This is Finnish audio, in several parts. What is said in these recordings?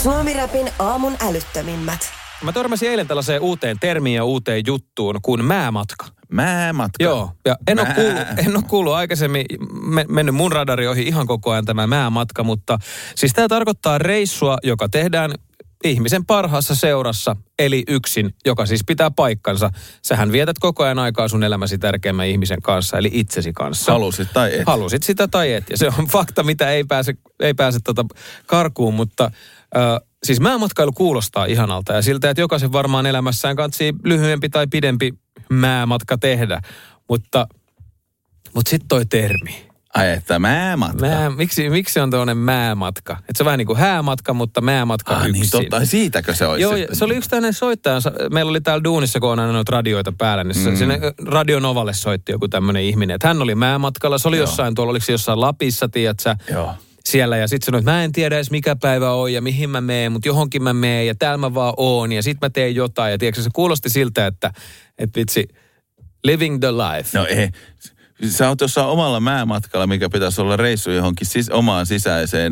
Suomi-räpin aamun älyttömimmät. Mä törmäsin eilen tällaiseen uuteen termiin ja uuteen juttuun kuin määmatka. Määmatka? Joo, ja en ole kuullut aikaisemmin, mennyt mun radari ohi ihan koko ajan tämä määmatka, mutta siis tämä tarkoittaa reissua, joka tehdään ihmisen parhaassa seurassa, eli yksin, joka siis pitää paikkansa. Sähän vietät koko ajan aikaa sun elämäsi tärkeimmän ihmisen kanssa, eli itsesi kanssa. Halusit tai et. Halusit sitä tai et, ja se on fakta, mitä ei pääse karkuun, mutta siis määmatkailu kuulostaa ihanalta ja siltä, että jokaisen varmaan elämässään katsii lyhyempi tai pidempi määmatka tehdä, mutta sitten toi termi. Ai että määmatka. Miksi on tuollainen määmatka? Että se on vähän niin kuin häämatka, mutta määmatka yksin. Niin totta, siitäkö se olisi? Joo, se oli yksi tämmöinen soittaja. Meillä oli täällä duunissa, kun on aina noita radioita päällä, niin sinne Radio Novalle soitti joku tämmöinen ihminen. Että hän oli määmatkalla, se oli jossain tuolla, oliko se jossain Lapissa, tiedätkö Joo. Siellä ja sitten sanoi, että mä en tiedä edes mikä päivä on ja mihin mä meen, mutta johonkin mä meen ja täällä mä vaan oon ja sit mä teen jotain. Ja tiedätkö, se kuulosti siltä, että vitsi, living the life. No ei. Sä oot jossain omalla määmatkalla, mikä pitäisi olla reissu johonkin omaan sisäiseen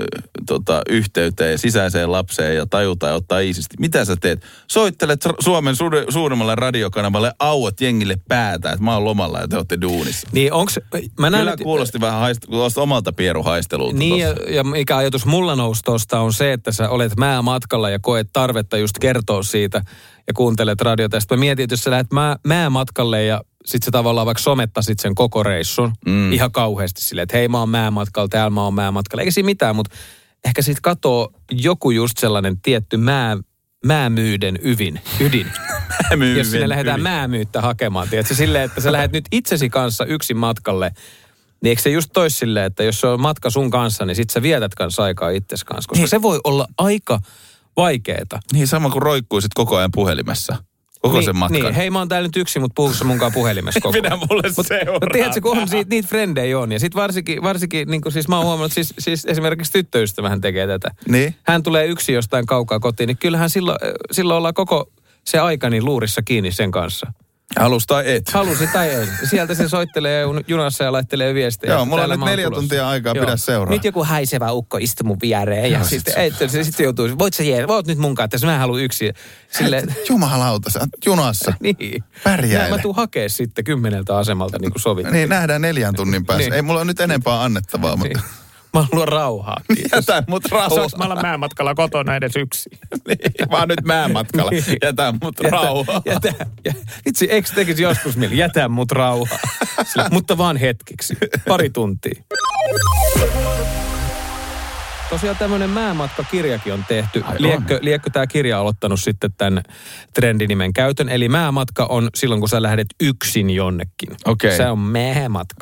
yhteyteen, sisäiseen lapseen ja tajuta ja ottaa iisisti. Mitä sä teet? Soittelet Suomen suurimmalle radiokanavalle, auot jengille päätä, että mä oon lomalla ja te ootte duunissa. Niin onks... Kyllä kuulosti vähän omalta pieruhaistelulta. Niin ja mikä ajatus mulla nousi tosta on se, että sä olet määmatkalla ja koet tarvetta just kertoa siitä ja kuuntelet radiota. Ja sitten mä mietin, että jos sä lähdet määmatkalle ja sit sä tavallaan vaikka somettasit sen koko reissun ihan kauheasti silleen, että hei mä oon määmatkalla, täällä mä oon määmatkalla. Eikä siinä mitään, mutta ehkä sit katoo joku just sellainen tietty määmyyden ydin. Jos sinne lähdetään määmyyttä hakemaan. Tiedätkö silleen, että sä lähdet nyt itsesi kanssa yksin matkalle, niin eikö se just tois silleen, että jos se on matka sun kanssa, niin sit sä vietät kanssa aikaa itses kanssa. Koska se voi olla aika vaikeeta. Niin sama kuin roikkuisit koko ajan puhelimessa. Koko sen matkan. Niin, hei mä oon täällä nyt yksin, mutta puhuuko munkaan puhelimessa koko ajan? Pidä mulle seuraa. Mutta tiedätkö, kun on niitä frendejä on. Ja sit varsinkin niin kuin siis mä oon huomannut, siis esimerkiksi tyttöystävähän tekee tätä. Niin? Hän tulee yksin jostain kaukaa kotiin, niin kyllähän silloin ollaan koko se aika niin luurissa kiinni sen kanssa. Halus tai et. Halusi tai ei. Sieltä se soittelee junassa ja laittelee viestejä. Joo, mulla on nyt 4 tuntia aikaa, pidä seuraa. Nyt joku häisevä ukko istui mun viereen ja sitten joutuu, voit nyt munkaan, että jos mä haluan yksin. Jumalauta, sä oot junassa. Niin. Pärjäile. Mä tuun hakea sitten 10 asemalta niin kuin sovittu. Niin, nähdään 4 tunnin päässä. Niin. Ei mulla on nyt enempää annettavaa, mutta... Mä haluan rauhaa. Jätä mut rauhaa. Mä olen määmatkalla kotona edes yksin. Niin, mä oon nyt määmatkalla. Jätä mut rauhaa. Itse eikö tekisi joskus mieli? Jätä mut rauhaa. Mutta vaan hetkeksi. 2 tuntia. Tosiaan tämmöinen määmatkakirjakin on tehty. Liekö tämä kirja aloittanut sitten tämän trendinimen käytön? Eli määmatka on silloin, kun sä lähdet yksin jonnekin. Okei. Se on määmatka.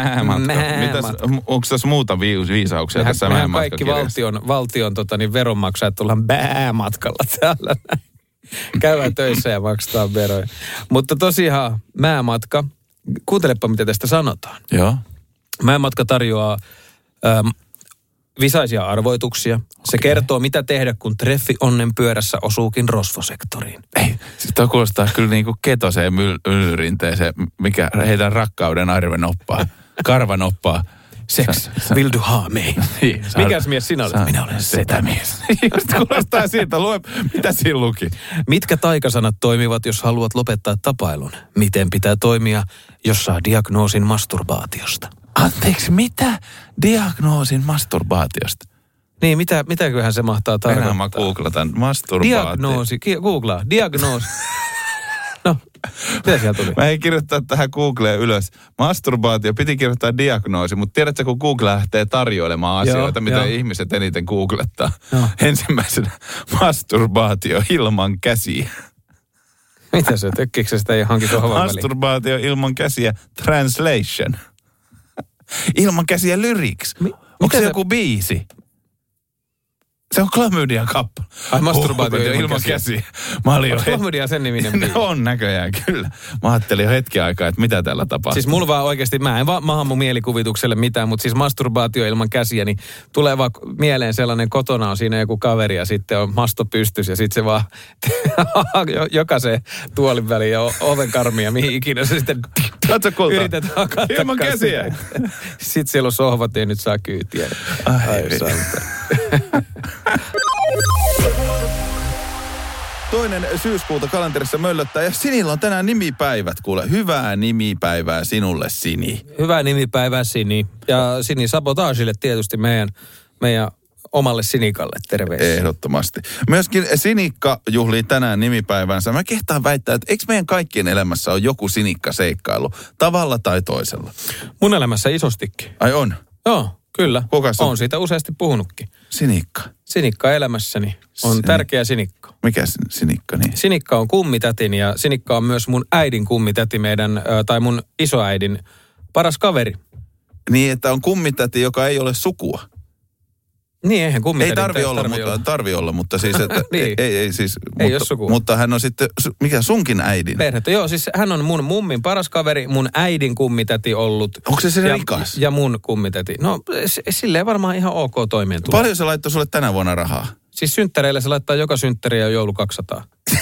Onko tässä muuta viisauksia tässä määmatkakirjassa? Kaikki valtion veronmaksajat ollaan määmatkalla täällä. Käydään töissä ja maksetaan veroja. Mutta tosiaan määmatka, kuuntelepa mitä tästä sanotaan. Joo. Määmatka tarjoaa... visaisia arvoituksia. Se kertoo, mitä tehdä, kun treffi onnen pyörässä osuukin rosvosektoriin. Ei, siis toi kuulostaa kyllä niinku ketoseen myllyrinteeseen, mikä heidän rakkauden arvenoppaa, karvanoppaa. Sex will do harm me. Niin, mikäs mies sinä olet? Minä olen setämies. Just kuulostaa siitä. Lue, mitä siinä luki? Mitkä taikasanat toimivat, jos haluat lopettaa tapailun? Miten pitää toimia, jos saa diagnoosin masturbaatiosta? Anteeksi, mitä? Diagnoosin masturbaatiosta? Niin, mitäköhän se mahtaa tarkoittaa? Enää mä googletan. Masturbaatio. Diagnoosi. Googlaa. Diagnoosi. No, mitä siellä tuli? Mä en kirjoittaa tähän Googleen ylös. Masturbaatio, piti kirjoittaa diagnoosi, mutta tiedätkö, kun Google lähtee tarjoilemaan asioita, mitä ihmiset eniten googlettaa. Ensimmäisenä masturbaatio ilman käsiä. Mitä se, tökkikö se sitä johonkin tuohon väliin? Masturbaatio ilman käsiä, translation. Ilman käsiä lyrics. Onko se joku biisi? Se on Klamydian kappale. Ai masturbaatio ilman käsiä. Onko Klamydia sen niminen biisi? On näköjään, kyllä. Mä ajattelin jo hetki aikaa, että mitä täällä tapahtuu. Siis mulla vaan oikeasti, mä en vaan maha mun mielikuvitukselle mitään, mutta siis masturbaatio ilman käsiä, niin tulee vaan mieleen sellainen, kotona on siinä joku kaveri ja sitten on masto pystys ja sitten se vaan jokaisen tuolin väliin ja oven karmia, mihin ikinä se sitten yrität hakata. Ilman käsiä. Sitten siellä on sohvat ja nyt saa kyytiä. Ai syyskuuta kalenterissa möllöttää ja Sinillä on tänään nimipäivät, kuule. Hyvää nimipäivää sinulle, Sini. Hyvää nimipäivää, Sini. Ja Sini Sabotaasille tietysti meidän omalle Sinikalle terveisiä. Ehdottomasti. Myöskin Sinikka juhlii tänään nimipäivänsä. Mä kehtaan väittää, että eikö meidän kaikkien elämässä ole joku Sinikka-seikkailu tavalla tai toisella? Mun elämässä isostikin. Ai on? Joo, kyllä. Kuka sun? Oon siitä useasti puhunutkin. Sinikka. Sinikka elämässäni on tärkeä Sinikka. Mikä Sinikka niin? Sinikka on kummitätin ja Sinikka on myös mun äidin kummitäti, tai mun isoäidin paras kaveri. Niin, että on kummitäti, joka ei ole sukua. Niin, eihän kummitäti. Ei tarvi olla, mutta siis, että niin. ei siis. Ei ole sukua. Mutta hän on sitten, mikä sunkin äidin? Perhettä, joo, siis hän on mun mummin paras kaveri, mun äidin kummitäti ollut. Onko se rikas? Ja mun kummitäti. No, silleen varmaan ihan ok toimeentulo. Paljon se laittoi sulle tänä vuonna rahaa? Siis synttäreille se laittaa joka synttäri ja joulu 200.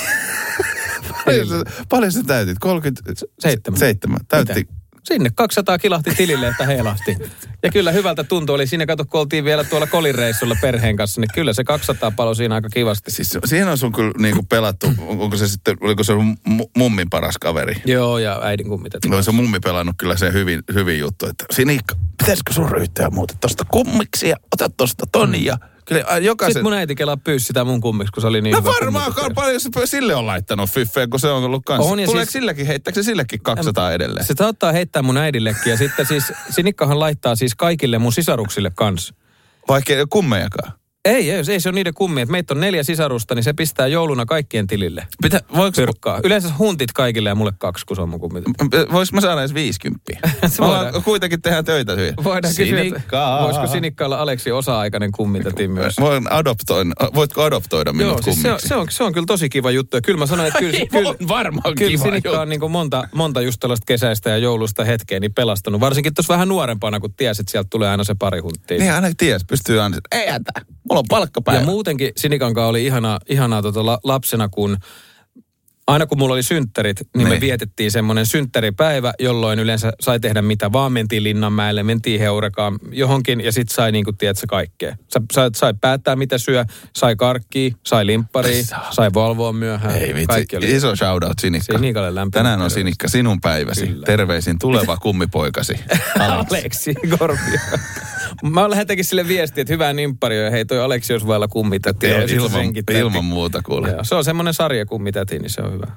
Paljon sä täytit? 37. Täytti. Mitä? Sinne 200 kilahti tilille, että heilahti. Ja kyllä hyvältä tuntui. Oli siinä, kato, kun oltiin vielä tuolla Kolin-reissulla perheen kanssa, niin kyllä se 200 palo siinä aika kivasti. Siis siihen on sun kyllä niinku pelattu. Onko se sitten, oliko se mummin paras kaveri? Joo, ja äidin kummitäti. No se mummi pelannut kyllä se hyvin juttu, että Sinikka, pitäisikö sun ryhtyä muuten tosta kummiksi ja ota tosta toni ja kyllä jokaisen. Sitten mun äiti kelaa pyysi sitä mun kummiksi, kun se oli niin hyvä. No varmaan paljon sille on laittanut fyffeen, kun se on ollut kanssa. Tuleeko silläkin, heittääkö se sillekin 200 edelleen? Se saattaa heittää mun äidillekin ja sitten siis Sinikkahan laittaa siis kaikille mun sisaruksille kanssa. Vaikka ei kummejakaan? Ei se on niiden kummi. Meitä on 4 sisarusta, niin se pistää jouluna kaikkien tilille. Voiko yleensä huntit kaikille ja mulle 2, kun se on mun kummi. Voinko mä saada edes 50? Kuitenkin tehdään töitä hyvin. Voidaan kysyä, voisiko Sinikka olla Aleksi osa-aikainen kummitäti myös? Voitko adoptoida minut kummiksi? Se on kyllä tosi kiva juttu. Ja kyllä mä sanoin, että kyllä on varmaan kyllä kiva Sinikka on niin monta just tällaista kesäistä ja joulusta hetkeä niin pelastanut. Varsinkin tuossa vähän nuorempana, kun tiesi, että sieltä tulee aina se pari hunttia. Niin aina ties, pystyy aina, ei jätä. Mulla on palkkapäivä. Ja muutenkin Sinikan kanssa oli ihanaa lapsena, kun aina kun mulla oli synttärit, niin me vietettiin semmoinen synttäripäivä, jolloin yleensä sai tehdä mitä vaan. Mentiin Linnanmäelle, mentiin Heurekaan johonkin ja sit sai niinku, tiedätkö, kaikkea. Sai päättää mitä syö, sai karkkia, sai limpparia, sai valvoa myöhään. Ei vitsi, iso shoutout Sinikka. Sinikalle lämpimä. Tänään on Sinikka sinun päiväsi. Kyllä. Terveisin tuleva kummipoikasi. Aleksi Korpio. Mä lähetänkin sille viestiä, että hyvää nimpparia ja hei toi Aleksi jos vailla kummitäti. Ilman muuta kuule. Ja, se on semmoinen sarja kummitäti, niin se on hyvä.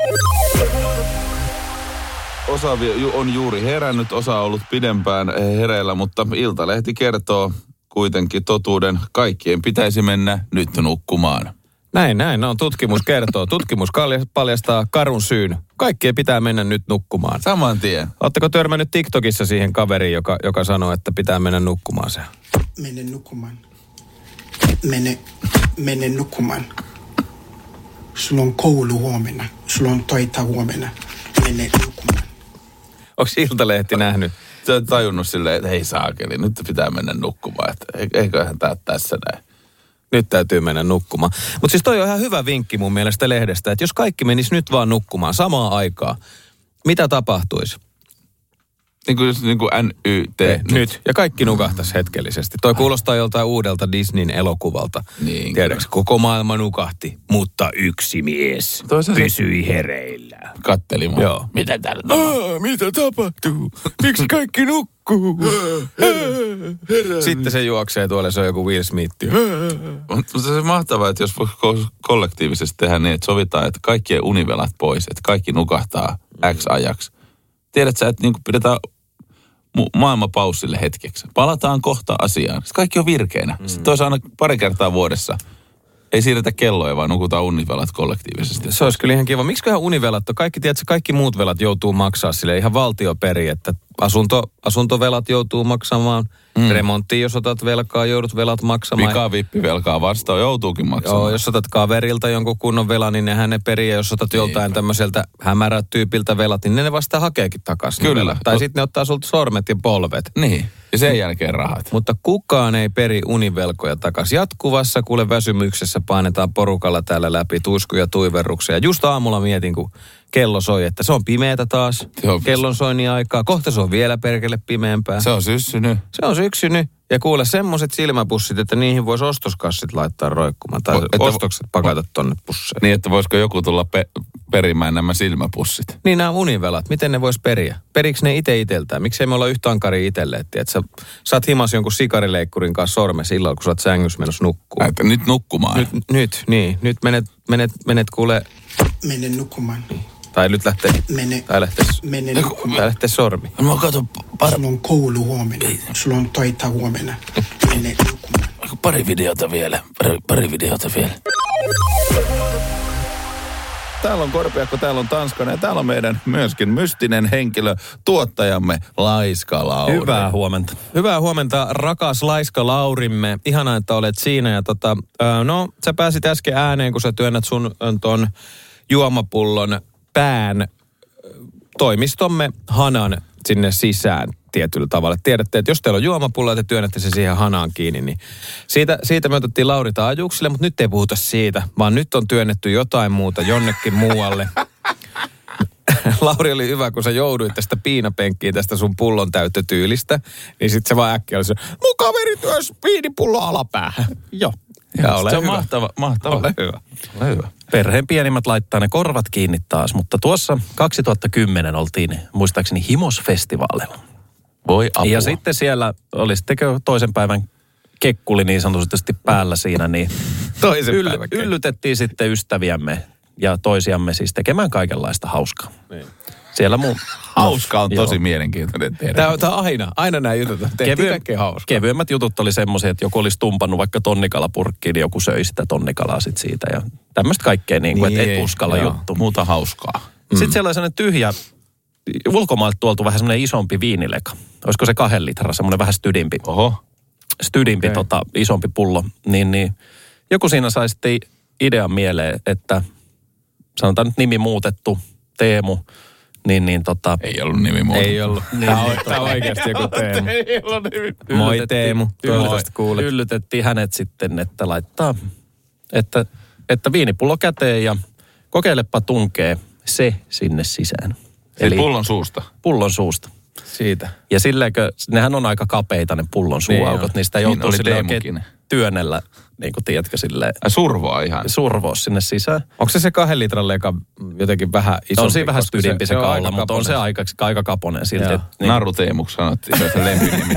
Osa on juuri herännyt, osa on ollut pidempään hereillä, mutta Iltalehti kertoo kuitenkin totuuden. Kaikkien pitäisi mennä nyt nukkumaan. Näin. No, tutkimus kertoo. Tutkimus paljastaa karun syyn. Kaikkien pitää mennä nyt nukkumaan. Saman tien. Oletteko törmännyt TikTokissa siihen kaveriin, joka sanoo, että pitää mennä nukkumaan se? Mene nukkumaan. Mene nukkumaan. Sulla on koulu huomenna. Sulla on töitä huomenna. Mene nukkumaan. Onko Iltalehti nähnyt? Sä oot tajunnut silleen, että hei saakeli, nyt pitää mennä nukkumaan. Eiköhän tää tässä näin. Nyt täytyy mennä nukkumaan. Mutta siis toi on ihan hyvä vinkki mun mielestä lehdestä, että jos kaikki menisi nyt vaan nukkumaan samaan aikaan, mitä tapahtuisi? Niin kuin NYT. Nyt. Ja kaikki nukahtaisi hetkellisesti. Toi kuulostaa joltain uudelta Disneyn elokuvalta. Niin. Tiedätkö, koko maailma nukahti, mutta yksi mies pysyi hereillä. Katteli mua. Joo. Mitä täällä tapahtuu? Mitä tapahtuu? Miksi kaikki nukkuu? Sitten se juoksee tuolle, se on joku Will Smith. Mutta se on mahtavaa, että jos kollektiivisesti tehdään niin, että sovitaan, että kaikkien univelat pois, että kaikki nukahtaa X ajaksi. Tiedät sä, että niin pidetään maailma paussille hetkeksi. Palataan kohta asiaan. Sitten kaikki on virkeinä. Sitten toisaalta aina pari kertaa vuodessa. Ei siirretä kelloja, vaan nukutaan univelat kollektiivisesti. Se olisi kyllä ihan kiva. Miksiköhän univelat on? Kaikki muut velat joutuu maksaa sille ihan valtioperi, että asuntovelat joutuu maksamaan. Remonttiin, jos otat velkaa, joudut velat maksamaan. Pikavippivelkaa vastaan joutuukin maksamaan. Joo, jos otat kaverilta jonkun kunnon velan, niin nehän ne perii. Ja jos otat joltain tämmöiseltä hämärät tyypiltä velat, niin ne vasta hakeekin takaisin. Kyllä. Tai sitten ne ottaa sulta sormet ja polvet. Niin. Ja sen jälkeen rahat. Mutta kukaan ei peri univelkoja takaisin. Jatkuvassa kuule väsymyksessä painetaan porukalla täällä läpi tuiskuja tuiverruksia. Just aamulla mietin, kun kello soi, että se on pimeätä taas. Kellon soinnin aikaa. Kohta se on vielä perkele pimeämpää. Se on syssynyt. eksynyt. Ja kuule semmoiset silmäpussit, että niihin voisi ostoskassit laittaa roikkumaan. Tai ostokset pakata tonne pusseihin. Niin, että voisiko joku tulla perimään nämä silmäpussit? Niin nämä univelat, miten ne vois periä? Periikö ne itseltään? Miksei me olla yhtä ankaria itselle? Että sä saat himas jonkun sikarileikkurin kanssa sormesi illalla, kun sä oot sängyssä menossa nukkuu. Nyt nukkumaan. Nyt menet kuule... Mene nukkumaan. Tai nyt lähtee... Mene nukkumaan. Tai lähtee sormi. Mä katson Sulla on koulu huomenna. Sulla on taita huomenna. Mene nukkumaan. pari videota vielä. Täällä on Korpiakko, täällä on Tanskanen ja täällä on meidän myöskin mystinen henkilö, tuottajamme Laiska Lauri. Hyvää huomenta, rakas Laiska Laurimme. Ihanaa, että olet siinä. Ja sä pääsit äsken ääneen, kun sä työnnät sun ton juomapullon pään toimistomme hanan sinne sisään tietyllä tavalla. Tiedätte, että jos teillä on juomapullo ja te työnnätte se siihen hanaan kiinni, niin siitä me otettiin Lauri taajuuksille, mutta nyt ei puhuta siitä, vaan nyt on työnnetty jotain muuta jonnekin muualle. Lauri oli hyvä, kun sä jouduit tästä piinapenkkiin tästä sun pullon täyttötyylistä, niin sit se vaan äkkiä oli se, mun kaveri työs viinipullo alapäähän. Joo. Ja ole se on hyvä. mahtava. Ole hyvä. Perheen pienimmät laittaa ne korvat kiinni taas, mutta tuossa 2010 oltiin muistaakseni Himos-festivaalilla. Voi apua. Ja sitten siellä oli sittenkö toisen päivän kekkuli niin sanotusti päällä siinä, niin yllytettiin sitten ystäviämme ja toisiamme siis tekemään kaikenlaista hauskaa. Niin. Siellä Hauska on tosi mielenkiintoinen tehdä. Tämä on aina nämä jutut. Tehtiin kaikkein hauskaa. Kevyemmät jutut oli semmoisia, että joku olisi tumpannut vaikka tonnikalapurkkiin, niin joku söi sitä tonnikalaa sit siitä. Ja tämmöistä kaikkea niin kuin, että et uskalla juttu. Muuta hauskaa. Sitten siellä oli sellainen tyhjä, ulkomailta tuoltu vähän semmoinen isompi viinileka. Olisiko se 2 litraa, semmoinen vähän stydimpi. Oho. Stydimpi, isompi pullo. Niin joku siinä sai sitten idean mieleen, että sanotaan nyt nimi muutettu, Teemu. Ei ollut nimi muuta. Ei ollut. Tämä on oikeasti joku Teemu. Ei ollut nimi. Moi Teemu, toivottavasti kuulet. Yllytettiin hänet sitten, että laittaa, että viinipullo käteen ja kokeilepa tunkee se sinne sisään. Eli pullon suusta. Pullon suusta. Siitä. Ja silleenkö, nehän on aika kapeita ne pullon suuaukot, niin sitä joutuu oli silleen oikein Teemukin. työnnellä, niin kuin tiedätkö, silleen. Survoa ihan. Survoa sinne sisään. Onko se 2 litran leka jotenkin vähän isompi? On siinä vähän stydimpi se kaula, mutta on se aika kaponen silti. Niin. Naru Teemuksi sanottiin, se on se lempinimi.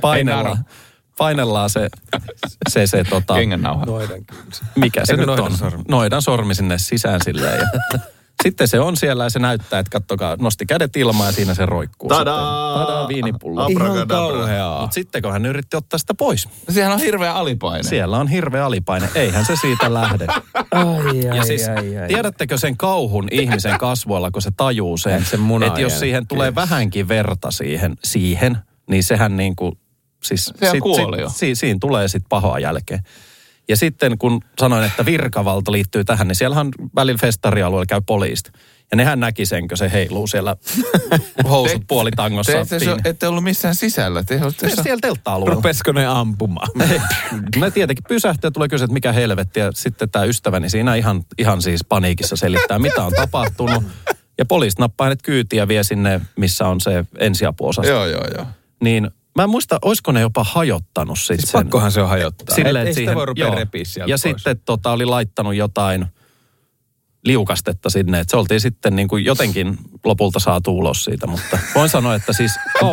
Painellaan se Kengännauha. mikä se nyt on? Noidan sormi sinne sisään silleen. Ja sitten se on siellä ja se näyttää, että kattokaa, nosti kädet ilmaan ja siinä se roikkuu. Tadaa, viinipullo. Ihan kauheaa. Mutta sitten kun hän yritti ottaa sitä pois. Siellä on hirveä alipaine. Siellä on hirveä alipaine. Eihän se siitä lähde. Ja siis tiedättekö sen kauhun ihmisen kasvoilla, kun se tajuu sen, että jos siihen tulee vähänkin verta siihen, niin sehän niin kuin, siis siinä tulee sitten pahoa jälkeen. Ja sitten kun sanoin, että virkavalta liittyy tähän, niin siellähän välillä festarialueella käy poliisit. Ja nehän näki sen, kun se heiluu siellä housut puolitangossa. Ette ollut missään sisällä. Siellä teltta-alueella. Rupesiko ne ampumaan? Ne tietenkin pysähtyy ja tulee kysyä, että mikä helvetti. Ja sitten tämä ystäväni siinä ihan siis paniikissa selittää, mitä on tapahtunut. Ja poliisit nappaa hänet kyytiä ja vie sinne, missä on se ensiapuosasto. Joo. Niin mä en muista, olisiko ne jopa hajottanut sitten siis pakkohan se on hajottaa. Silleen, ei sitä voi rupea repiä sieltä ja pois. sitten oli laittanut jotain liukastetta sinne, että se oltiin sitten niin kuin jotenkin lopulta saatu ulos siitä, mutta voin sanoa, että siis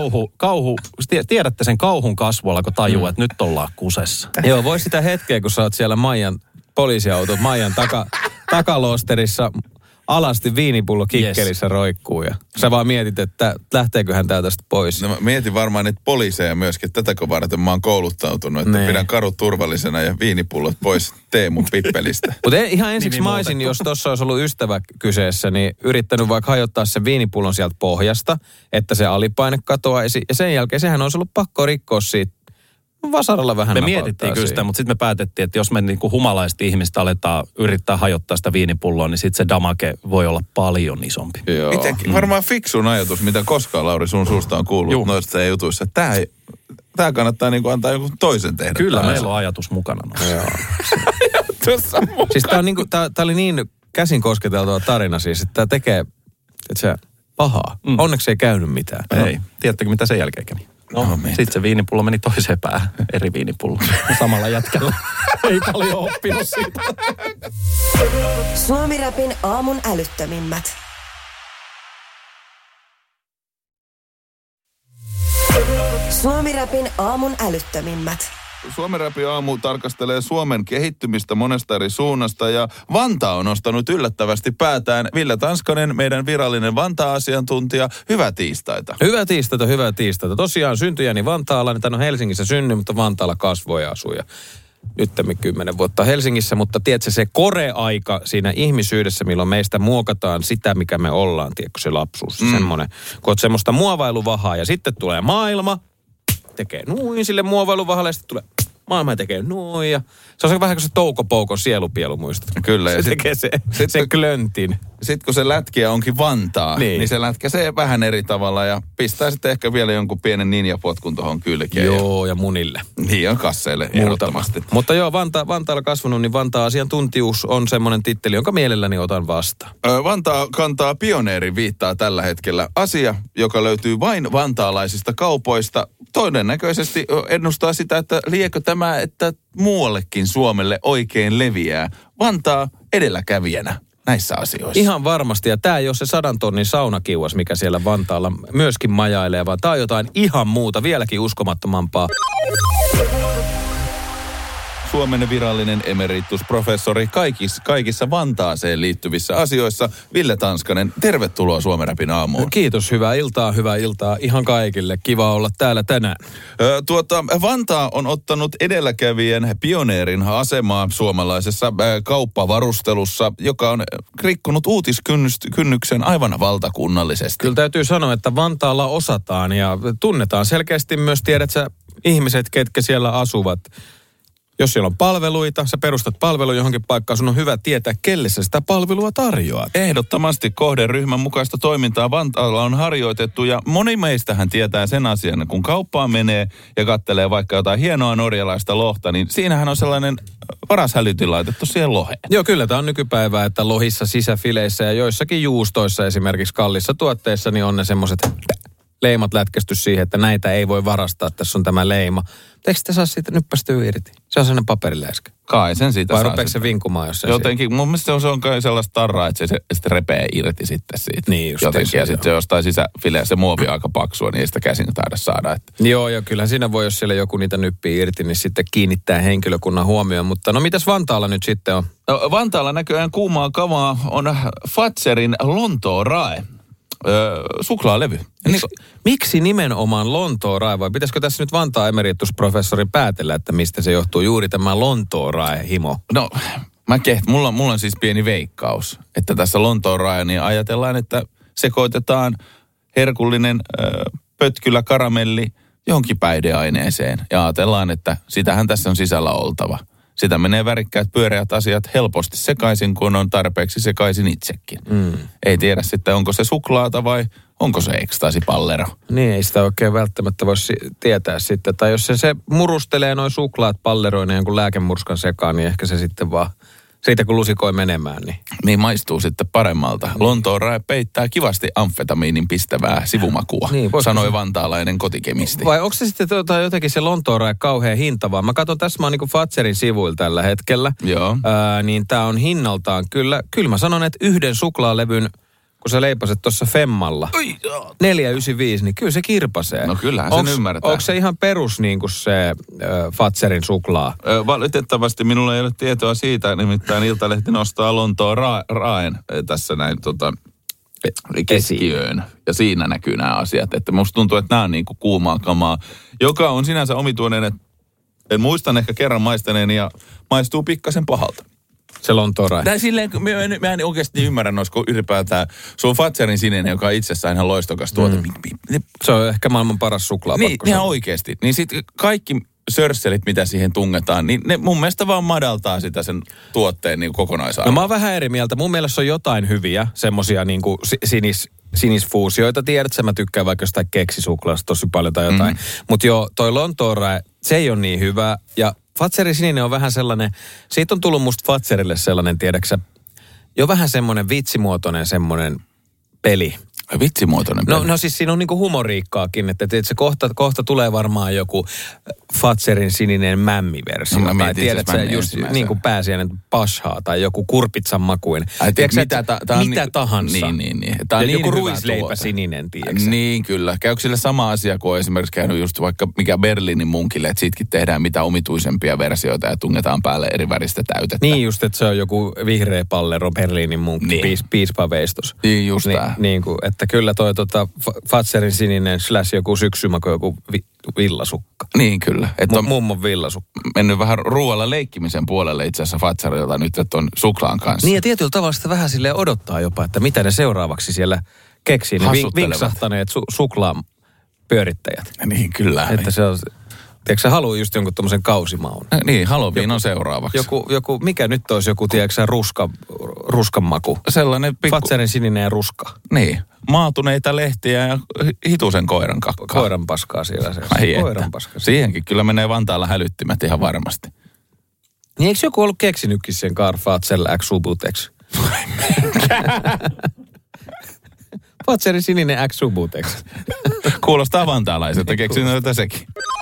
tiedätte sen kauhun kasvoilla, kun tajuu, että nyt ollaan kusessa. Joo, voi sitä hetkeä, kun sä oot siellä poliisiautot Maijan takaloosterissa alasti viinipullo kikkelissä roikkuu ja sä vaan mietit, että lähteeköhän tää tästä pois. No, mä mietin varmaan niitä poliiseja myöskin, tätäkö varten mä oon kouluttautunut, että pidän kadut turvallisena ja viinipullot pois Teemun pippelistä. Mutta ihan ensiksi mä olisin, jos tossa olisi ollut ystävä kyseessä, niin yrittänyt vaikka hajottaa sen viinipullon sieltä pohjasta, että se alipaine katoaisi ja sen jälkeen sehän olisi ollut pakko rikkoa siitä. Vasaralla vähän me mietittiin kyllä sitä, mutta sitten me päätettiin, että jos me niin kuin humalaiset ihmiset aletaan yrittää hajottaa sitä viinipulloa, niin sitten se damake voi olla paljon isompi. Varmaan fiksun ajatus, mitä koskaan Lauri sun suusta on kuullut noista jutuissa. Tää kannattaa niin kuin antaa joku toisen tehdä. Kyllä, meillä on ajatus mukana. Siis tää on niin kuin, tää oli niin käsin kosketeltua tarina siis, että tää tekee, että se pahaa. Onneksi ei käynyt mitään. Ei. Tiedättekö mitä sen jälkeen kävi? No, sitten se viinipullo meni toiseen päähän. Eri viinipullo. Samalla jätkällä. Ei paljon oppinut siitä. Suomi-rapin aamun älyttömimmät. Suomi-rapin aamun älyttömimmät. Suomi-rapin aamu tarkastelee Suomen kehittymistä monesta eri suunnasta ja Vantaa on nostanut yllättävästi päätään. Ville Tanskanen, meidän virallinen Vantaa-asiantuntija. Hyvää tiistaita. Hyvää tiistaita. Tosiaan syntyjäni Vantaalla, niin tämän on Helsingissä synny, mutta Vantaalla kasvoi ja asui. Nyttemmin 10 vuotta Helsingissä, mutta tiedätkö se koreaika siinä ihmisyydessä, milloin meistä muokataan sitä, mikä me ollaan, tiedätkö se lapsuus, semmoinen, kun oot semmoista muovailuvahaa ja sitten tulee maailma, tekee nuin sille muovailuvahalle ja sitten tulee maailma tekee noin ja se on vähän kuin se Touko Poukon sielupielu, muistatko? Kyllä. Se tekee sen klöntin. Sitten kun se lätkiä onkin Vantaa, niin se lätkäsee vähän eri tavalla ja pistää sitten ehkä vielä jonkun pienen ninjapotkun tuohon kylkeen. Joo, ja munille. Niin on kasseille ehdottomasti. Mutta joo, Vantaalla kasvanut, niin Vantaa-asiantuntijuus on semmoinen titteli, jonka mielelläni otan vastaan. Vantaa kantaa pioneerin viittaa tällä hetkellä. Asia, joka löytyy vain vantaalaisista kaupoista. Todennäköisesti ennustaa sitä, että liekö tämä, että muuallekin Suomelle oikein leviää. Vantaa edelläkävijänä näissä asioissa. Ihan varmasti, ja tämä ei ole se 100 tonnin saunakiuas, mikä siellä Vantaalla myöskin majailee, vaan tämä on jotain ihan muuta, vieläkin uskomattomampaa. Suomen virallinen emeritusprofessori kaikissa Vantaaseen liittyvissä asioissa. Ville Tanskanen, tervetuloa Suomi-rapin aamuun. Kiitos, hyvää iltaa ihan kaikille. Kiva olla täällä tänään. Vantaa on ottanut edelläkävijän pioneerin asemaa suomalaisessa kauppavarustelussa, joka on rikkonut uutiskynnyksen aivan valtakunnallisesti. Kyllä täytyy sanoa, että Vantaalla osataan ja tunnetaan selkeästi myös, tiedätkö, ihmiset, ketkä siellä asuvat. Jos siellä on palveluita, sä perustat palvelun johonkin paikkaan, sun on hyvä tietää, kelle sä sitä palvelua tarjoat. Ehdottomasti kohderyhmän mukaista toimintaa Vantaalla on harjoitettu ja moni meistähän tietää sen asian, kun kauppaan menee ja kattelee vaikka jotain hienoa norjalaista lohta, niin siinähän on sellainen varashälytin laitettu siihen loheen. Joo, kyllä tämä on nykypäivää, että lohissa, sisäfileissä ja joissakin juustoissa esimerkiksi kallissa tuotteissa, niin on ne semmoiset leimat lätkästy siihen, että näitä ei voi varastaa, tässä on tämä leima. Eikö sitä saa siitä nyppästyä irti? Se on sellainen paperiläiskä. Kai sen siitä vai saa. Vai rupeeko se vinkumaan, jos se jotenkin, mun mielestä se on kai sellaista tarraa, että se sitten repee irti sitten siitä. Niin just jotenkin, ja sitten se jostain sisäfileä, se muovi on aika paksua, niin ei sitä käsin taida saada. Että. Joo, ja kyllähän siinä voi, jos siellä joku niitä nyppii irti, niin sitten kiinnittää henkilökunnan huomioon. Mutta no mitäs Vantaalla nyt sitten on? No, Vantaalla näköjään kuumaa kamaa on Fazerin Lontoon Rae. Suklaalevy. Miksi nimenomaan Lontoon Rae, vai pitäisikö tässä nyt Vantaan emeritusprofessori päätellä, että mistä se johtuu juuri tämä Lontoon Rae-himo? No, mulla on siis pieni veikkaus, että tässä Lontoon Rae, niin ajatellaan, että sekoitetaan herkullinen pötkylä karamelli johonkin päihdeaineeseen. Ja ajatellaan, että sitähän tässä on sisällä oltava. Sitä menee värikkäät pyöreät asiat helposti sekaisin, kun on tarpeeksi sekaisin itsekin. Ei tiedä sitten, onko se suklaata vai onko se ekstaasipallero. Niin, ei sitä oikein välttämättä voisi tietää sitten. Tai jos se murustelee noin suklaat palleroineen jonkun lääkemurskan sekaan, niin ehkä se sitten vaan siitä kun lusikoi menemään. Niin maistuu sitten paremmalta. Lontoon Rae peittää kivasti amfetamiinin pistävää sivumakua, niin, sanoi vantaalainen kotikemisti. Vai onko se sitten jotenkin se Lontoon Rae kauhean hinta vaan? Mä katson, tässä mä oon niinku Fazerin sivuilla tällä hetkellä. Joo. Niin tää on hinnaltaan kyllä mä sanon, että yhden suklaalevyn, kun sä leipaset tuossa Femmalla, 4,95, niin kyllä se kirpasee. No kyllähän sen ymmärtää. Onko se ihan perus niin kuin se Fazerin suklaa? Valitettavasti minulla ei ole tietoa siitä, nimittäin Iltalehti nostaa Lontoon Raen tässä näin keskiöön. Ja siinä näkyy nämä asiat. Että musta tuntuu, että nämä on niin kuin kuumaa kamaa, joka on sinänsä omituinen, että muistan ehkä kerran maistaneeni ja maistuu pikkasen pahalta. Se Lontoon Rae. Tää silleen, mä en oikeasti ymmärrä noissa ylipäätään. Se on Fazerin sininen, joka on itsessään ihan loistokas tuote. Se on ehkä maailman paras suklaapakko. Niin, ihan oikeasti. Niin sit kaikki sörsselit, mitä siihen tungetaan, niin ne mun mielestä vaan madaltaa sitä sen tuotteen niin kokonaisarvoa. No mä oon vähän eri mieltä. Mun mielestä on jotain hyviä, semmosia niinku sinisfuusioita. Tiedätkö, mä tykkään vaikka jostain keksisuklaasta tosi paljon tai jotain. Mutta joo, toi Lontoon Rae, se ei ole niin hyvä. Ja Fazerin sininen on vähän sellainen, siitä on tullut musta Fazerille sellainen, tiedäksä, jo vähän semmoinen vitsimuotoinen semmoinen peli. Vitsimuotoinen peli. No siis siinä on niinku humoriikkaakin, että se kohta tulee varmaan joku Fatserin sininen mämmiversio. No, tai tiedät sä just niin kuin pääsiäinen pashaa tai joku kurpitsan makuinen. Mitä tahansa. Niin. Tämä on joku ruisleipä sininen, tiedätkö? Niin kyllä. Käykö sille sama asia kuin esimerkiksi käynyt just vaikka mikä Berliinin munkille, että siitäkin tehdään mitä omituisempia versioita ja tungetaan päälle eri väristä täytettä. Niin just, että se on joku vihreä pallero Berliinin munkki, niin. Piispaveistos. Niin just tää. Niin kuin, että kyllä toi Fatserin sininen / joku syksymaku, joku villasukka. Niin kyllä. Että on mummon villasukka. Mennyt vähän ruoalla leikkimisen puolelle itse asiassa Fatserilta nyt, että on suklaan kanssa. Niin ja tietyllä tavalla sitä vähän silleen odottaa jopa, että mitä ne seuraavaksi siellä keksii. Ne vinksahtaneet suklaan pyörittäjät. Niin kyllä. Että se on... Tiedätkö sä haluaa just jonkun tommosen kausimaun? Niin, Halloween on seuraavaksi. Joku, mikä nyt olisi joku, tiedätkö sä, ruskan maku? Sellainen pikku... Fatserin sininen ja ruska. Niin, maatuneita lehtiä ja hitusen koiran kakkaa. Koiran paskaa siellä se. Koiran paskaa. Siihenkin kyllä menee Vantaalla hälyttimet ihan varmasti. Niin eikö joku ollut keksinytkin sen Karl Fatsel X Subutex? Fatserin sininen X Subutex. Kuulostaa vantaalaiselta, keksinyt sekin.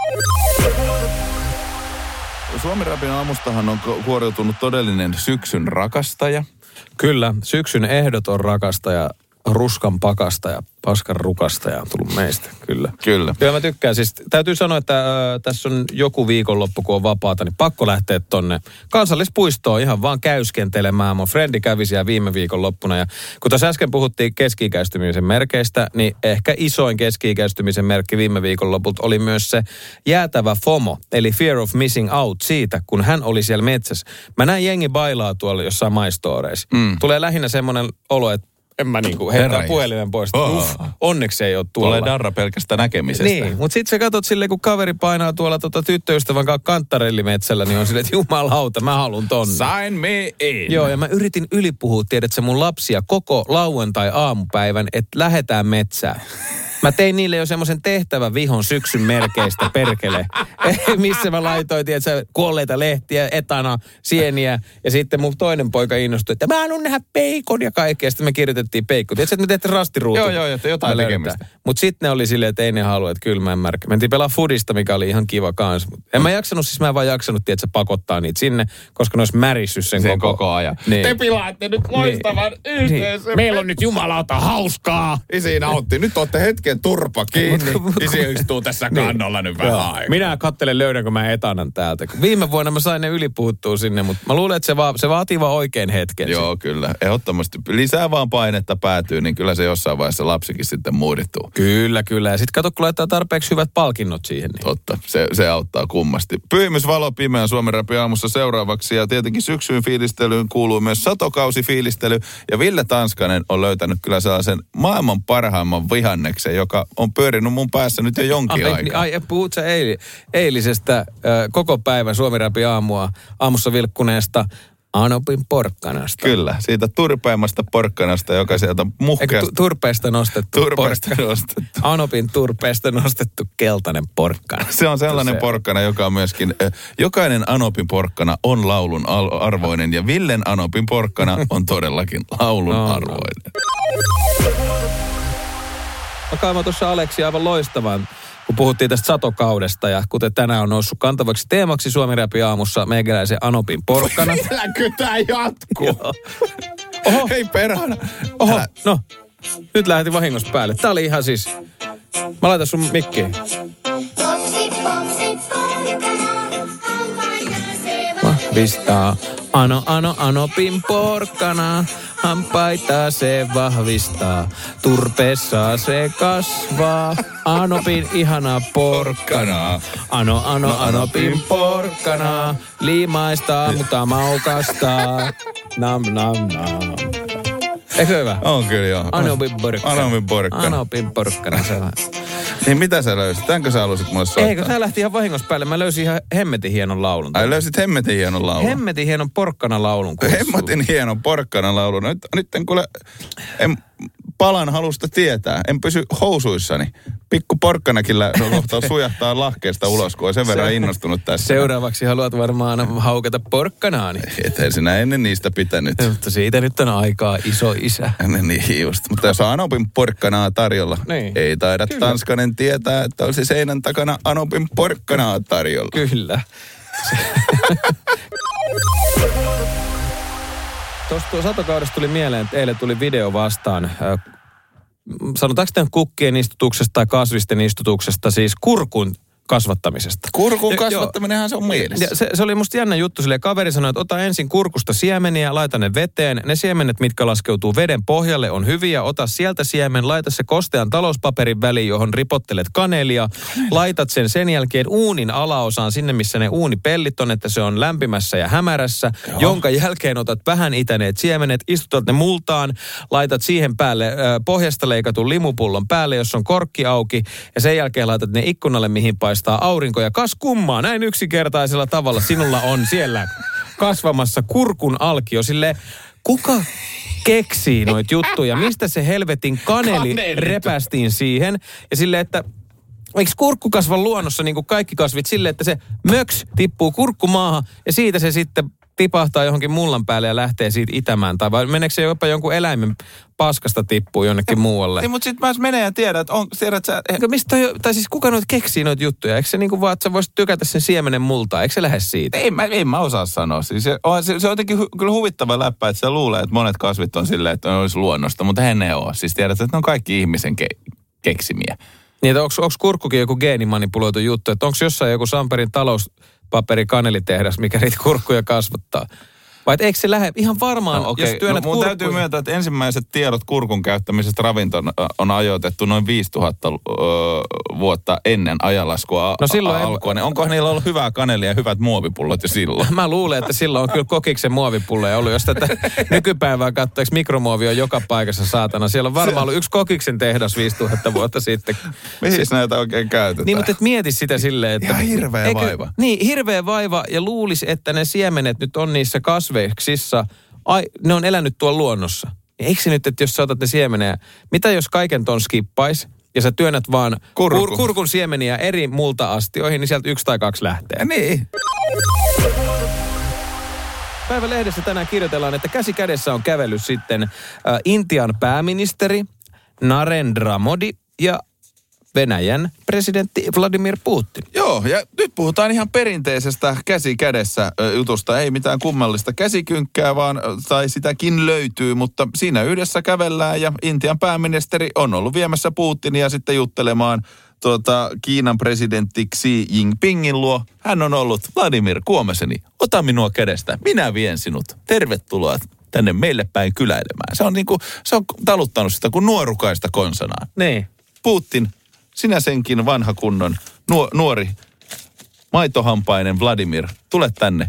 Suomen Rapin aamustahan on kuoriutunut todellinen syksyn rakastaja. Kyllä, syksyn ehdoton rakastaja, ruskan pakastaja, paskan rukastaja on tullut meistä, kyllä. Kyllä. Kyllä mä tykkään. Siis täytyy sanoa, että tässä on joku viikonloppu, kun on vapaata, niin pakko lähteä tonne kansallispuistoon ihan vaan käyskentelemään. Mun frendi kävi siellä viime viikonloppuna. Ja kun tässä äsken puhuttiin keski-ikäistymisen merkeistä, niin ehkä isoin keski-ikäistymisen merkki viime viikonlopulta oli myös se jäätävä FOMO, eli fear of missing out siitä, kun hän oli siellä metsässä. Mä näin jengi bailaa tuolla jossain maistooreissa. Tulee lähinnä semmoinen olo, että en mä niinku heittää puhelimen pois. Onneksi ei ole tuolla. Tulee darra pelkästä näkemisestä. Niin, mutta sit sä katot silleen, kun kaveri painaa tuolla tyttöystävän kanssa kanttarellimetsällä, niin on silleen, että jumalauta, mä haluun tonne. Sign me in. Joo, ja mä yritin ylipuhua, tiedätkö mun lapsia koko lauantai-aamupäivän, että lähetään metsään. Mä tein niille jo semmoisen tehtävän vihon syksyn merkeistä, perkele. Missä mä laitoin, tiedätkö, kuolleita lehtiä, etana, sieniä. Ja sitten mun toinen poika innostui, että mä haluan nähdä peikon ja kaikkea. Sitten me kirjoitettiin peikko. Tiedätkö, että me tehtiin rastiruutu. Joo, että jotain tekemistä. Mutta sitten ne oli silleen, että ei ne halua, että kylmään märkä. Mentiin pelaa fudista, mikä oli ihan kiva kans. En mä jaksanut, siis mä en vaan jaksanut, tiedätkö, pakottaa niitä sinne, koska ne olisi märissyt sen koko ajan. Niin. Te pilaatte nyt loistavan yhteisön. Niin. Meillä on nyt jumalauta hauskaa. Isi nautti. Nyt ootte hetken turpa kiinni. Isi istuu tässä kannolla nyt vähän aikaa. Minä katselen, löydänkö mä etanan täältä. Viime vuonna mä sain ne ylipuhuttua sinne, mutta mä luulen, että se vaatii vaan oikein hetken. Joo, kyllä. Ehdottomasti. Lisää vaan painetta päätyy, niin kyllä se jossain vaiheessa lapsikin sitten muodittuu. Kyllä. Ja sitten kato, kun laittaa tarpeeksi hyvät palkinnot siihen. Niin. Totta. Se auttaa kummasti. Pyhimys valo pimeän Suomen Rapin aamussa seuraavaksi. Ja tietenkin syksyn fiilistelyyn kuuluu myös satokausifiilistely. Ja Ville Tanskanen on löytänyt kyllä sellaisen maailman parhaimman vihanneksen, joka on pyörinyt mun päässä nyt jo jonkin aikaa. Ai, puhut sä eilisestä koko päivän Suomen Rapin aamussa vilkkuneesta Anopin porkkanasta. Kyllä, siitä turpeimmasta porkkanasta, joka sieltä muhkeasta... Turpeesta nostettu Anopin turpeesta nostettu keltainen porkkana. Se on sellainen porkkana, joka on myöskin... Jokainen Anopin porkkana on laulun arvoinen ja Villen Anopin porkkana on todellakin laulun arvoinen. Mä kaivan tuossa Aleksi aivan loistavan, kun puhuttiin tästä satokaudesta ja kuten tänään on noussut kantavaksi teemaksi Suomen Rapin aamussa meikäläisen Anopin porkkana. Vieläkö tää jatkuu? Oho. Hei perhana. Oho, no. Nyt lähti vahingossa päälle. Tää oli ihan siis... Mä laitan sun mikkiin. Vahvistaa. Anopin porkkana. Hampaita se vahvistaa, turpeessa se kasvaa. Anopin ihana porkkana. Anopin porkkana. Liimaista, mutta maukastaa. Nam. Eikö hyvä? On kyllä joo. Anopin porkkana. Anopin porkkana, se on. Niin mitä sä löysit? Tämänkö sä halusit mulle soittaa? Eikö, tää lähti ihan vahingossa päälle. Mä löysin ihan hemmetin hienon laulun. Ai löysit hemmetin hienon laulun? Hemmetin hienon porkkana laulun. Hemmetin hienon porkkana laulun. Nyt en kuule... palan halusta tietää. En pysy housuissani. Pikku porkkanakillä kohtaa sujahtaa lahkeesta ulos, kun on sen verran innostunut tässä. Seuraavaksi haluat varmaan haukata porkkanaani. Ethän sinä ennen niistä pitänyt. Mutta siitä nyt on aikaa, iso isä. Niin just. Mutta jos on Anopin porkkanaa tarjolla, niin. Ei taida kyllä Tanskanen tietää, että olisi seinän takana Anopin porkkanaa tarjolla. Kyllä. Tuosta satokaudesta tuli mieleen, että eilen tuli video vastaan. Sanotaanko tämän kukkien istutuksesta tai kasvisten istutuksesta, siis kurkun kasvattamisesta. Kurkun kasvattaminenhan se on mielessä. Se oli musta jännä juttu. Silleen kaveri sanoi, että ota ensin kurkusta siemeniä, laita ne veteen. Ne siemenet, mitkä laskeutuu veden pohjalle, on hyviä. Ota sieltä siemen, laita se kostean talouspaperin väliin, johon ripottelet kanelia. Laitat sen jälkeen uunin alaosaan sinne, missä ne uunipellit on, että se on lämpimässä ja hämärässä. Joo. Jonka jälkeen otat vähän itäneet siemenet, istutat ne multaan, laitat siihen päälle pohjasta leikatun limupullon päälle, jos on korkki auki. Ja sen jälkeen laitat ne ikkunalle, mihin paistaa aurinko, ja kas kummaa, näin yksinkertaisella tavalla sinulla on siellä kasvamassa kurkun alkio. Silleen, kuka keksii noita juttuja? Mistä se helvetin kaneli repästiin siihen? Ja silleen, että eikö kurkku kasva luonnossa niin kuin kaikki kasvit silleen, että se möks tippuu kurkkumaahan ja siitä se sitten tipahtaa johonkin mullan päälle ja lähtee siitä itämään? Tai vai meneekö se jopa jonkun eläimen paskasta tippuu jonnekin muualle? Ei, mutta sitten mä menee ja tiedän, että tiedät sä... Mistä tai siis kuka noita keksii noita juttuja? Eikö se niin kuin vaan, että sä voisit tykätä sen siemenen multaa? Eikö se lähde siitä? Ei mä osaa sanoa. Siis se on jotenkin kyllä huvittava läppä, että sä luulee, että monet kasvit on silleen, että ne olisi luonnosta, mutta hän ei ole. Siis tiedät, että ne on kaikki ihmisen keksimiä. Niin, onko kurkkukin joku geenimanipuloitu juttu? Että onko jossain joku Samperin talouspaperikanelitehdas, mikä niitä kurkkuja kasvattaa? Vai eikö se lähde ihan varmaan, no, okay. Jos työnnät mun täytyy myöntää, että ensimmäiset tiedot kurkun käyttämisestä ravintoon on ajoitettu noin 5000 vuotta ennen ajanlaskua alkua. Niin onko niillä ollut hyvää kanelia ja hyvät muovipullot jo silloin? Mä luulen, että silloin on kyllä kokiksen muovipulloja ollut. Jos tätä nykypäivää katsoo, mikromuovi on joka paikassa saatana. Siellä on varmaan ollut yksi kokiksen tehdas 5000 vuotta sitten. Mihin näitä oikein käytetään? Niin, mutta et mieti sitä silleen, että... Ihan hirveä vaiva. Niin, hirveä vaiva ja luulisi, että ne siemenet nyt on niissä kasveiksissa, ne on elänyt tuolla luonnossa. Eikö se nyt, että jos sä otat ne siemenejä, mitä jos kaiken ton skippais ja sä työnnät vaan kurkun siemeniä eri multa-astioihin, niin sieltä 1 tai 2 lähtee. Niin. Päivälehdessä tänään kirjoitellaan, että käsi kädessä on kävellyt sitten Intian pääministeri Narendra Modi ja Venäjän presidentti Vladimir Putin. Joo, ja nyt puhutaan ihan perinteisestä käsi kädessä jutusta. Ei mitään kummallista käsikynkkää, vaan tai sitäkin löytyy, mutta siinä yhdessä kävellään ja Intian pääministeri on ollut viemässä Putinia sitten juttelemaan Kiinan presidentti Xi Jinpingin luo. Hän on ollut Vladimir Kuomeseni. Ota minua kädestä, minä vien sinut. Tervetuloa tänne meille päin kyläilemään. Se on taluttanut sitä kuin nuorukaista konsanaan. Niin. Putin, sinä senkin vanha kunnon nuori maitohampainen Vladimir, tule tänne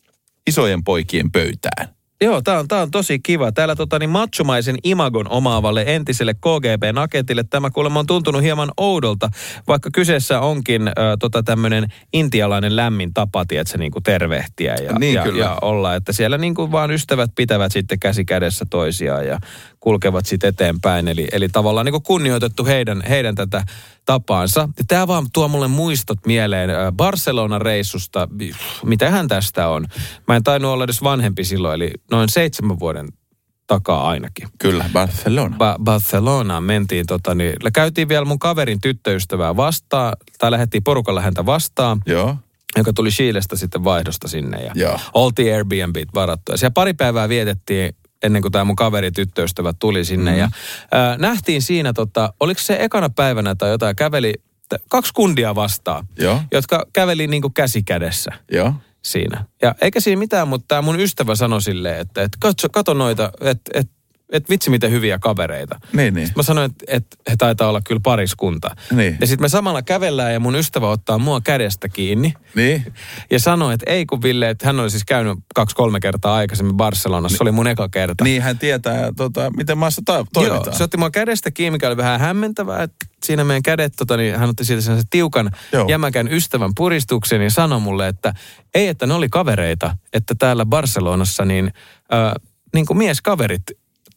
isojen poikien pöytään. Joo, tää on tosi kiva. Täällä machomaisen imagon omaavalle entiselle KGB-naketille tämä kuulemma on tuntunut hieman oudolta, vaikka kyseessä onkin tämmöinen intialainen lämmin tapa, tietsä, niinku tervehtiä ja olla, että siellä niinku vaan ystävät pitävät sitten käsi kädessä toisiaan ja kulkevat sitten eteenpäin. Eli tavallaan niinku kunnioitettu heidän tätä tapaansa. Tämä vaan tuo mulle muistot mieleen Barcelona-reissusta. Mitähän tästä on? Mä en tainnut olla edes vanhempi silloin, eli noin 7 vuoden takaa ainakin. Kyllä, Barcelona. Barcelonaan mentiin, käytiin vielä mun kaverin tyttöystävää vastaan, tai lähdettiin porukalla häntä vastaan. Joo. Joka tuli Chilestä sitten vaihdosta sinne ja Joo. oltiin Airbnbit varattu. Ja siellä pari päivää vietettiin ennen kuin tämä mun kaveri tyttöystävä tuli sinne. Ja nähtiin siinä, oliko se ekana päivänä tai jotain, käveli 2 kundia vastaan, Joo. jotka käveli niin kuin käsi kädessä. Joo. Siinä. Ja eikä siinä mitään, mutta tämä mun ystävä sanoi silleen, että kato noita, että vitsi miten hyviä kavereita. Niin. Sitten mä sanoin, että he taitaa olla kyllä pariskunta. Niin. Ja sitten me samalla kävellään ja mun ystävä ottaa mua kädestä kiinni. Niin. Ja sanoi, että ei kun Ville, että hän oli siis käynyt 2-3 kertaa aikaisemmin Barcelonassa. Se oli mun eka kerta. Niin, hän tietää, miten maassa toimitaan. Joo, se otti mua kädestä kiinni, mikä oli vähän hämmentävää, että siinä meidän kädet, niin hän otti siitä sellaisen tiukan jämäkän ystävän puristuksen ja sanoi mulle, että ei, että ne oli kavereita, että täällä Barcelonassa niin kuin mieskaverit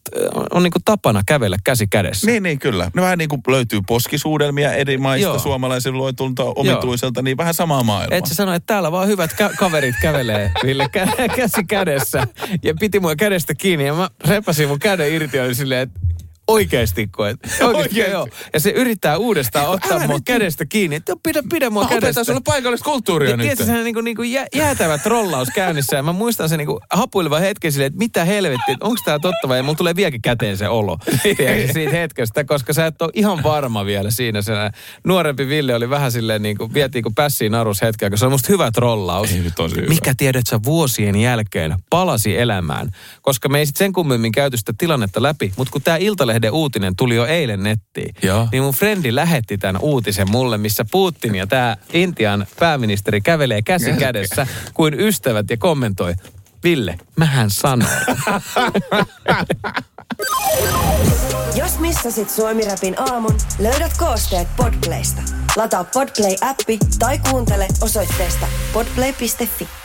on niin kuin tapana kävellä käsi kädessä. Niin, kyllä. Ne vähän niin kuin löytyy poskisuudelmia eri maista suomalaisen luetulta omituiselta, niin vähän samaa maailmaa. Et sä sano, että täällä vaan hyvät kaverit kävelee, Ville, käsi kädessä. Ja piti mua kädestä kiinni ja mä repäsin mun käden irti ja oli silleen, että oikeesti koet. Oikeesti. Joo. Ja se yrittää uudestaan ottaa mua kädestä kiinni. Että pidä mua kädestä. Opetaan sulle paikallista kulttuuria ja nyt. Tiedätkö, se niinku jäätävä trollaus käynnissä. Ja mä muistan sen niinku hapuileva hetken silleen, että mitä helvettiä, onko tää totta vai? Ja mulla tulee vieläkin käteen se olo. Siitä hetkestä, koska sä et ole ihan varma vielä siinä. Se nuorempi Ville oli vähän silleen niinku, vietiin kuin pässiin narus hetkeä, koska se on musta hyvä trollaus. Mikä tiedät sä vuosien jälkeen palasi elämään. Koska me ei sit sen kummemmin käyty sitä tilannetta läpi, mutta kun tää Iltalehden uutinen tuli jo eilen nettiin, niin mun frendi lähetti tämän uutisen mulle, missä Putin ja tää Intian pääministeri kävelee käsi kädessä kuin ystävät ja kommentoi, Ville, mähän sanoin. Jos missasit Suomi-rapin aamun, löydät koosteet Podplaysta. Lataa Podplay-appi tai kuuntele osoitteesta podplay.fi.